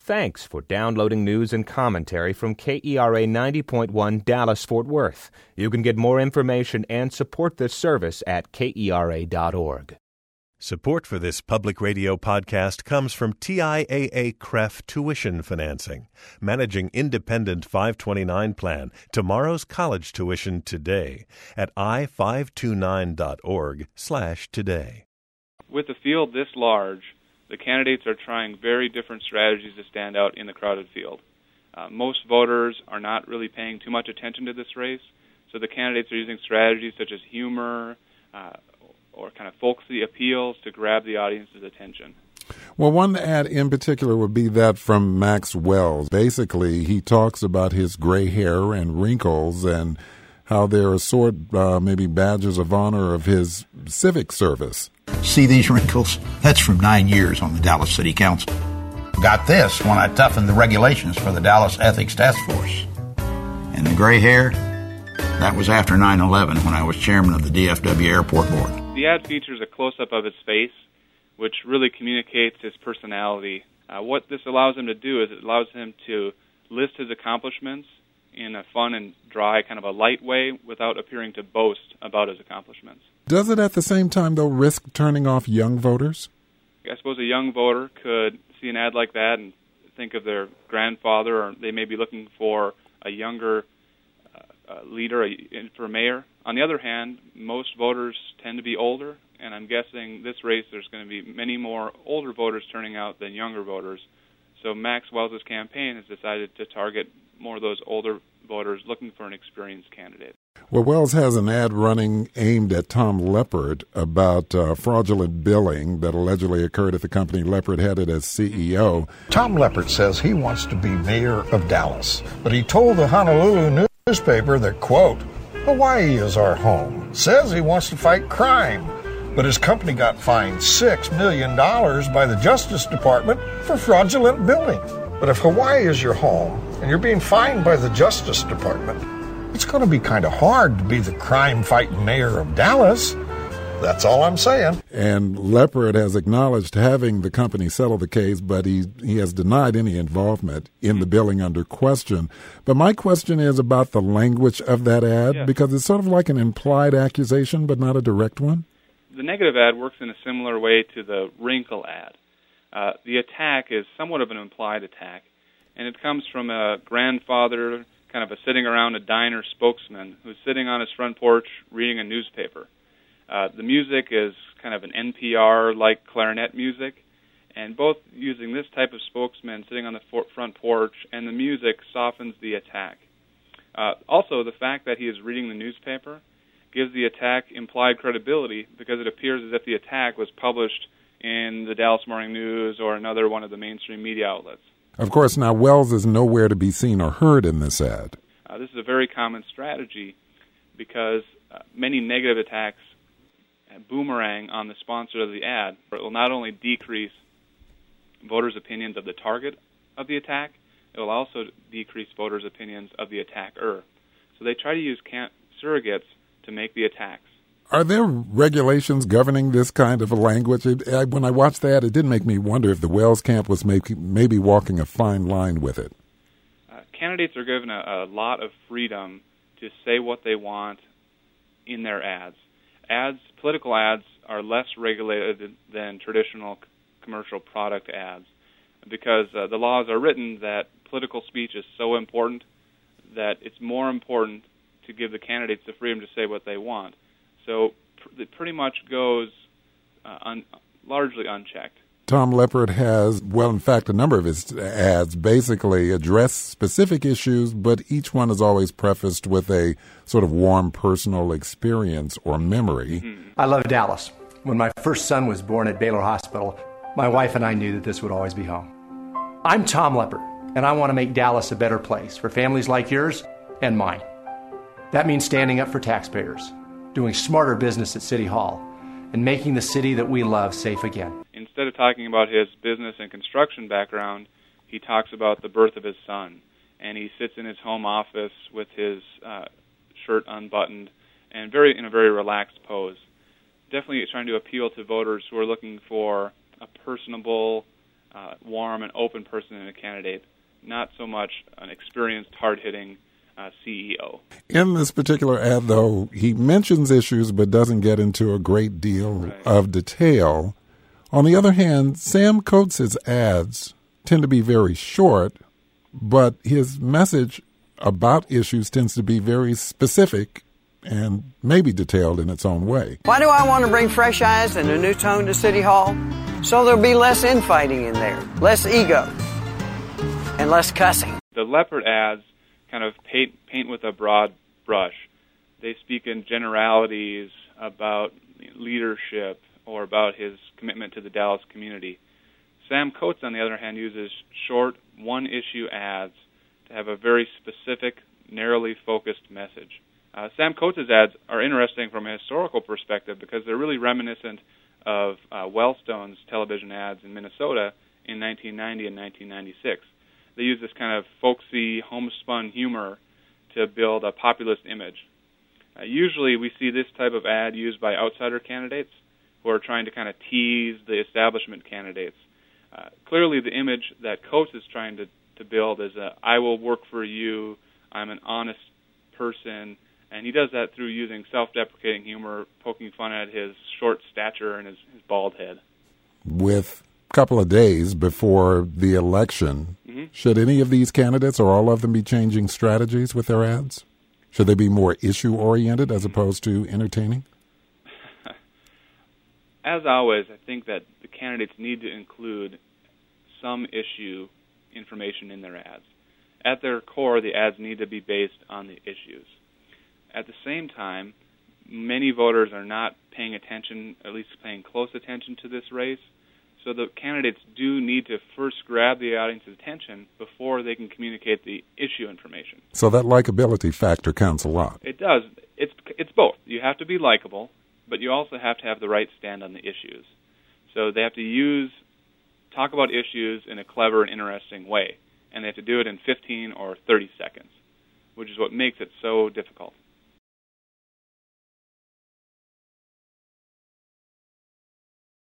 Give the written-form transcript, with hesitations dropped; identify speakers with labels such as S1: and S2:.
S1: Thanks for downloading news and commentary from KERA 90.1 Dallas-Fort Worth. You can get more information and support this service at KERA.org.
S2: Support for this public radio podcast comes from TIAA-CREF Tuition Financing, managing independent 529 plan, tomorrow's college tuition today at i529.org/today.
S3: With a field this large, the candidates are trying very different strategies to stand out in the crowded field. Most voters are not really paying too much attention to this race, so the candidates are using strategies such as humor or kind of folksy appeals to grab the audience's attention.
S4: Well, one ad in particular would be that from Max Wells. Basically, he talks about his gray hair and wrinkles and how they're maybe badges of honor of his civic service.
S5: See these wrinkles? That's from 9 years on the Dallas City Council. Got this when I toughened the regulations for the Dallas Ethics Task Force. And the gray hair? That was after 9/11 when I was chairman of the DFW Airport Board.
S3: The ad features a close-up of his face, which really communicates his personality. What this allows him to do is it allows him to list his accomplishments in a fun and dry, kind of a light way without appearing to boast about his accomplishments.
S4: Does it at the same time, though, risk turning off young voters?
S3: I suppose a young voter could see an ad like that and think of their grandfather, or they may be looking for a younger leader for mayor. On the other hand, most voters tend to be older, and I'm guessing this race there's going to be many more older voters turning out than younger voters. So Max Wells' campaign has decided to target more of those older voters looking for an experienced candidate.
S4: Well, Wells has an ad running aimed at Tom Leppert about fraudulent billing that allegedly occurred at the company Leppert headed as CEO.
S6: Tom Leppert says he wants to be mayor of Dallas, but he told the Honolulu newspaper that, quote, Hawaii is our home. Says he wants to fight crime, but his company got fined $6 million by the Justice Department for fraudulent billing. But if Hawaii is your home and you're being fined by the Justice Department, it's going to be kind of hard to be the crime-fighting mayor of Dallas. That's all I'm saying.
S4: And Leppert has acknowledged having the company settle the case, but he has denied any involvement in the billing under question. But my question is about the language of that ad, because it's sort of like an implied accusation, but not a direct one.
S3: The negative ad works in a similar way to the wrinkle ad. The attack is somewhat of an implied attack, and it comes from a grandfather, kind of a sitting around a diner spokesman who's sitting on his front porch reading a newspaper. The music is kind of an NPR-like clarinet music, and both using this type of spokesman sitting on the front porch and the music softens the attack. Also, the fact that he is reading the newspaper gives the attack implied credibility because it appears as if the attack was published in the Dallas Morning News or another one of the mainstream media outlets.
S4: Of course, now Wells is nowhere to be seen or heard in this ad.
S3: This is a very common strategy because many negative attacks boomerang on the sponsor of the ad. It will not only decrease voters' opinions of the target of the attack, it will also decrease voters' opinions of the attacker. So they try to use surrogates to make the attacks.
S4: Are there regulations governing this kind of a language? When I watched that, it did make me wonder if the Wells camp was maybe walking a fine line with it.
S3: Candidates are given a lot of freedom to say what they want in their ads. Political ads are less regulated than traditional commercial product ads because the laws are written that political speech is so important that it's more important to give the candidates the freedom to say what they want. So it pretty much goes largely unchecked.
S4: Tom Leppert has, in fact, a number of his ads basically address specific issues, but each one is always prefaced with a sort of warm personal experience or memory.
S7: Mm-hmm. I love Dallas. When my first son was born at Baylor Hospital, my wife and I knew that this would always be home. I'm Tom Leppert, and I want to make Dallas a better place for families like yours and mine. That means standing up for taxpayers, doing smarter business at City Hall, and making the city that we love safe again.
S3: Instead of talking about his business and construction background, he talks about the birth of his son. And he sits in his home office with his shirt unbuttoned and in a very relaxed pose. Definitely trying to appeal to voters who are looking for a personable, warm and open person in a candidate, not so much an experienced, hard-hitting CEO. In
S4: this particular ad, though, he mentions issues but doesn't get into a great deal of detail. On the other hand, Sam Coates' ads tend to be very short, but his message about issues tends to be very specific and maybe detailed in its own way.
S8: Why do I want to bring fresh eyes and a new tone to City Hall? So there'll be less infighting in there, less ego, and less cussing.
S3: The Leopard ads kind of paint with a broad brush. They speak in generalities about leadership or about his commitment to the Dallas community. Sam Coates, on the other hand, uses short, one-issue ads to have a very specific, narrowly focused message. Sam Coates' ads are interesting from a historical perspective because they're really reminiscent of Wellstone's television ads in Minnesota in 1990 and 1996. They use this kind of folksy, homespun humor to build a populist image. Usually we see this type of ad used by outsider candidates who are trying to kind of tease the establishment candidates. Clearly the image that Coates is trying to build is I will work for you, I'm an honest person, and he does that through using self-deprecating humor, poking fun at his short stature and his bald head. With
S4: a couple of days before the election, should any of these candidates or all of them be changing strategies with their ads? Should they be more issue-oriented as opposed to entertaining?
S3: As always, I think that the candidates need to include some issue information in their ads. At their core, the ads need to be based on the issues. At the same time, many voters are not paying attention, at least paying close attention to this race, so the candidates do need to first grab the audience's attention before they can communicate the issue information.
S4: So that likability factor counts a lot.
S3: It does. It's both. You have to be likable, but you also have to have the right stand on the issues. So they have to talk about issues in a clever and interesting way, and they have to do it in 15 or 30 seconds, which is what makes it so difficult.